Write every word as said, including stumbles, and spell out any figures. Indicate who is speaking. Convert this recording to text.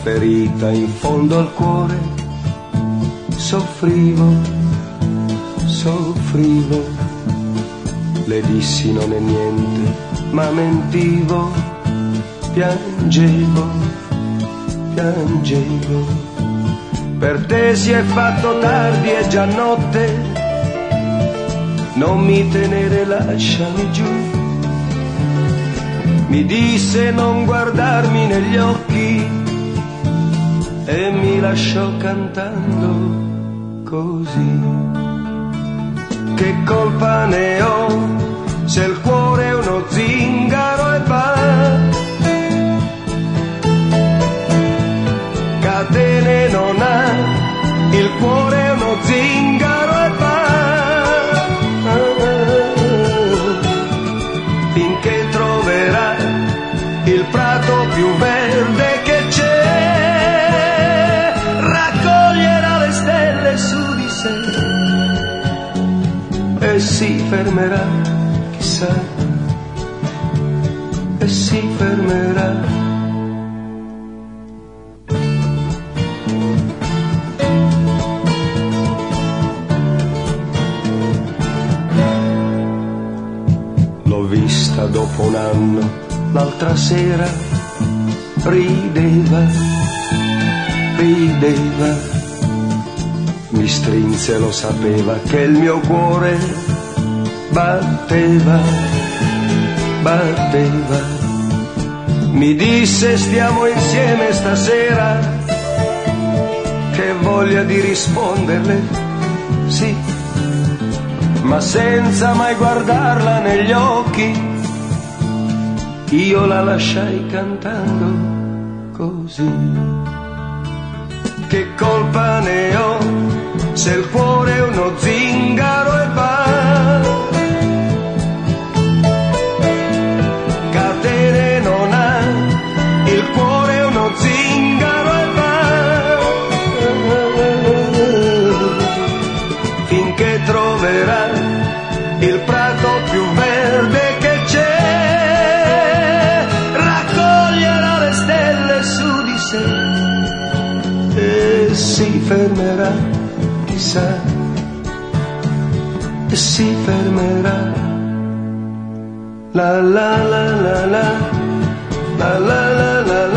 Speaker 1: ferita in fondo al cuore, soffrivo, soffrivo, le dissi non è niente, ma mentivo, piangevo, piangevo, per te si è fatto tardi, è già notte, non mi tenere, lasciami giù. Mi disse non guardarmi negli occhi e mi lasciò cantando così. Che colpa ne ho se il cuore è uno zingaro e va, catene non ha, il cuore è uno zingaro e va, finché troverà il prato più verde che c'è, raccoglierà le stelle su di sé e si fermerà, chissà, e si fermerà. L'ho vista dopo un anno, l'altra sera, rideva, rideva, mi strinse, lo sapeva che il mio cuore batteva, batteva, mi disse stiamo insieme stasera, che voglia di risponderle, sì, ma senza mai guardarla negli occhi, io la lasciai cantando così. Che colpa ne ho se il cuore è uno zingaro e va, catene non ha, il cuore è uno zingaro e va, finché troverà il prato più verde che c'è, raccoglierà le stelle su di sé e si fermerà, chissà, e si fermerà. La la la la la, la la la la la.